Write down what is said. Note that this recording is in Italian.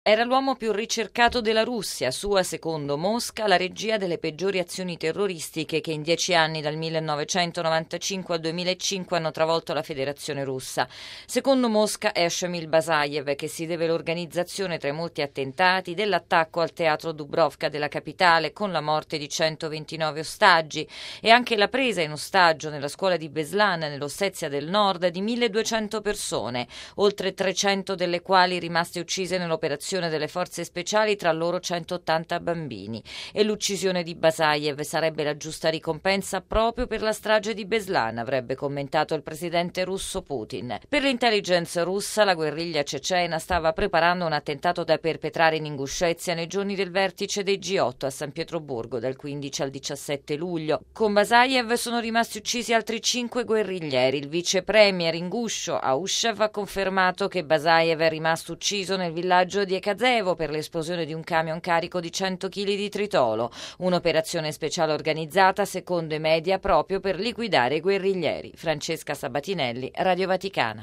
Era l'uomo più ricercato della Russia, sua, secondo Mosca, la regia delle peggiori azioni terroristiche che in 10 anni, dal 1995 al 2005, hanno travolto la Federazione Russa. Secondo Mosca è a Shamil Basayev che si deve l'organizzazione, tra i molti attentati, dell'attacco al teatro Dubrovka della capitale con la morte di 129 ostaggi e anche la presa in ostaggio nella scuola di Beslan, nell'Ossetia del Nord, di 1200 persone, oltre 300 delle quali rimaste uccise nell'operazione delle forze speciali, tra loro 180 bambini. E l'uccisione di Basayev sarebbe la giusta ricompensa proprio per la strage di Beslan, avrebbe commentato il presidente russo Putin. Per l'intelligence russa, la guerriglia cecena stava preparando un attentato da perpetrare in Inguscezia nei giorni del vertice dei G8 a San Pietroburgo, dal 15 al 17 luglio. Con Basayev sono rimasti uccisi altri 5 guerriglieri. Il vice premier inguscio Aushev ha confermato che Basayev è rimasto ucciso nel villaggio di Kazevo per l'esplosione di un camion carico di 100 kg di tritolo, un'operazione speciale organizzata, secondo i media, proprio per liquidare i guerriglieri. Francesca Sabatinelli, Radio Vaticana.